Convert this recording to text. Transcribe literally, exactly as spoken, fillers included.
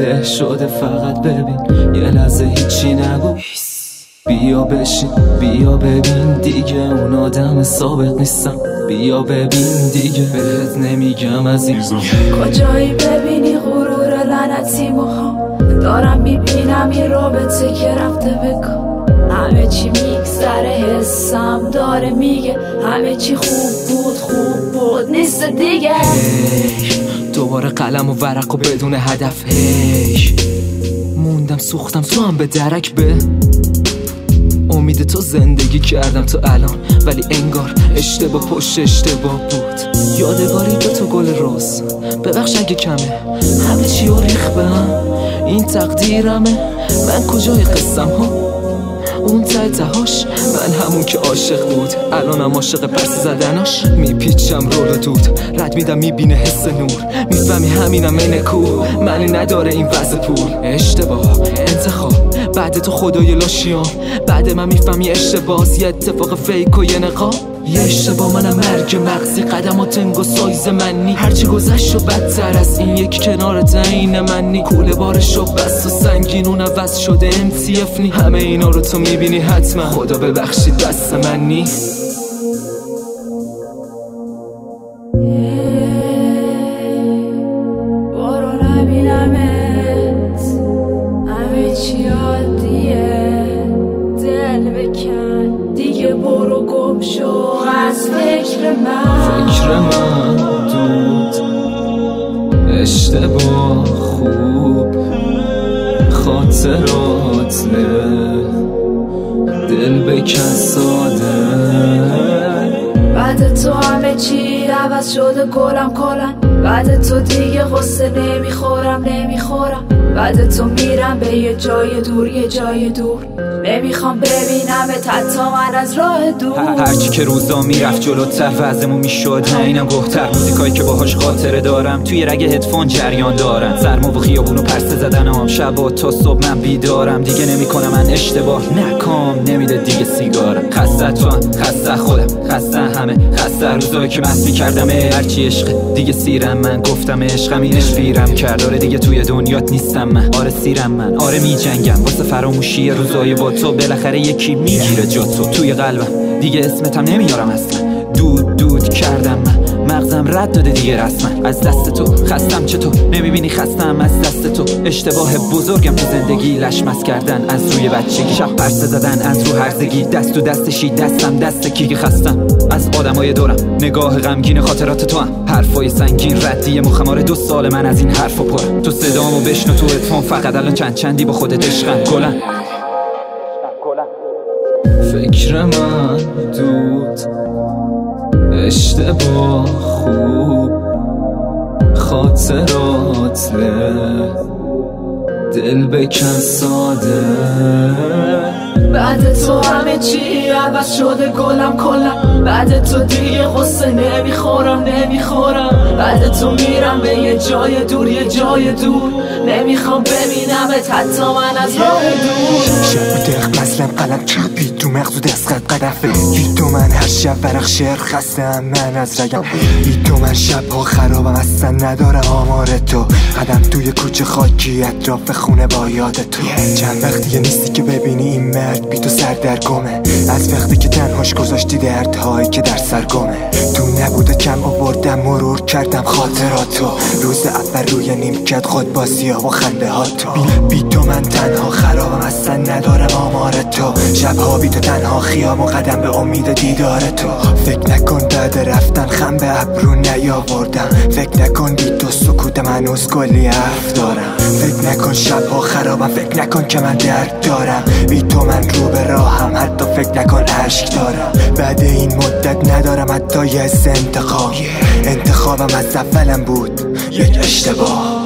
له شده فقط ببین یه لحظه هیچی نگو بیا بشین بیا ببین دیگه اون آدم سابق نیستم بیا ببین دیگه بهت نمیگم از این کجایی ببینی غرور لعنتی موها دارم میبینم یه رابطه که رفته بکن همه چی میگذره حسم داره میگه همه چی خوب بود خوب بود نیست دیگه دوباره قلم و ورق و بدون هدف هی موندم سوختم تو هم به درک به امید تو زندگی کردم تو الان ولی انگار اشتباه پشت اشتباه بود یادگاری به تو گل روز ببخش اگه کمه همه چی رو ریخ به هم این تقدیرمه من کجای قصم ها اون ته تهاش من همون که عاشق بود الانم عاشق پرس زدناش میپیچم رول دود رد میدم میبینه حس نور میفهمی همینم اینه کو معنی نداره این وضع پول اشتباه انتخاب بعد تو خدای لاشیام بعد من میفهمی اشتباهs یه اتفاق فیک و یه نقاب یه اشتباه منم مرگ مغزی قدمات تنگ و سایز منی هرچی گذشت و بدتر از این یک کنار تعین منی کوله بارش و بست و سنگین اون عوض شده ام تی اف نی همه اینا رو تو میبینی حتما خدا ببخشید دست من نی برو نبینمت همه چی عادیه دل بکن دیگه برو گم شو از فکر من فکر من دود اشتباه خوب خاطرات له دل بکن ساده بعد تو همه چی عوض شده کلم کلم بعد تو دیگه غصه نمیخورم نمیخورم بعد تو میرم به یه جای دور یه جای دور نمیخوام ببینمت حتی من از راه دور هرچی که روزا میرفت جلوتر وضعمون میشد نه اینم گفتر موزیکایی که باهاش خاطره دارم توی رگ هدفون جریان دارم سرما و خیابون و پرسه زدنم شب تا صبح من بیدارم دیگه نمیکنم من اشتباه نکام نمیده دیگه سیگارم خسته تو هم خسته خودم خسته همه خسته روزایی که مست میکردم هرچی عشق دیگه سیرم من گفتم عشقم اینش بیرم کرد آره دیگه توی دنیات نیستم من آره سیرم من آره میجنگم واسه فراموشی روزای با تو بالاخره یکی میگیره جا تو توی قلبم دیگه اسمتم نمیارم اصلا دود دود کردم من مغزم رد داده دیگه رسما از دست تو خستم چطور نمیبینی خستم از دست تو اشتباه بزرگم تو زندگی لشمس کردن از روی بچگی شب پرسه زدن از رو هرزگی دست تو دستشی دستم دست کی خستم از آدمای دورم نگاه غمگین خاطرات تو هم حرفای سنگین ردی مخمار دو سال من از این حرفا پرم تو صدامو بشنو تو اتفاق فقط الان چند چندی با خودت عشقم گلم فکر من دود اشتباه خوب خاطرات له دل بکن ساده بعد تو همه چی عوض شده گلم کلم بعد تو دیگه غصه نمیخورم نمیخورم بعد تو میرم به یه جای دور یه جای دور نمیخوام ببینمت حتی من از راه دور شب و دق مثلا قلم چوبی تو مغز و دستقد قدفه ای تو من هر شب ورق شعر خستم من از رگم ای تو من شب ها خرابم اصلا ندارم آمار تو قدم توی کوچه خاکی اطراف خونه با یاد تو چند وقت دیگه نیستی که ببینی این مرد بی تو سر در گمه از وقتی که تنهاش گذاشتی دردهایی که در سر گمه تو نبوده کم آوردم مرور کردم خاطراتو روز اول روی نیمکت خود بازی ها و خنده ها تو بی, بی تو من تنها خرابم اصلا ندارم آمار تو شبها بی تو تنها خیام و قدم به امید دیدار تو فکر نکن بعد رفتن خم به ابرو نیاوردم فکر نکن بی تو سکوتم هنوز کلی حرف دارم فکر نکن شبها خرابم فکر نکن که من درد دارم بی تو من رو به راهم حتی فکر نکن عشق دارم بعد این مدت ندارم حتی یه انتخاب انتخابم از اولم بود یک اشتباه